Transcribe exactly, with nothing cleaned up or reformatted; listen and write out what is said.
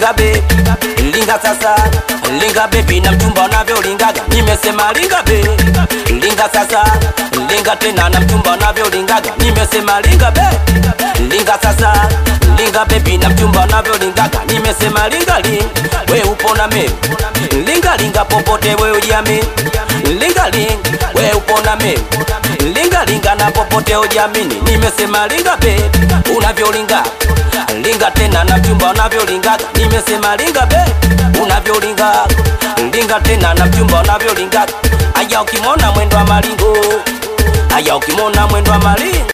linga be, linga sasa, linga baby na mchumba unavyolingaga. Nimesema linga be, linga sasa, linga tena na mchumba unavyolingaga. Nimesema linga be, linga sasa, linga baby na mchumba unavyolingaga. Nimesema linga linga, we upo na mimi. Linga linga popote we ujiamini. Linga linga, we upo na mimi. Linga linga na popote ujiamini. Nimesema linga be, unavyolinga. Linga tena na mchumba unavyolingaga. Nimesema linga be, unavyolinga. Linga tena na mchumba unavyolingaga. Aya ukimona mwendo wa malingo, aya ukimona mwendo wa malingo.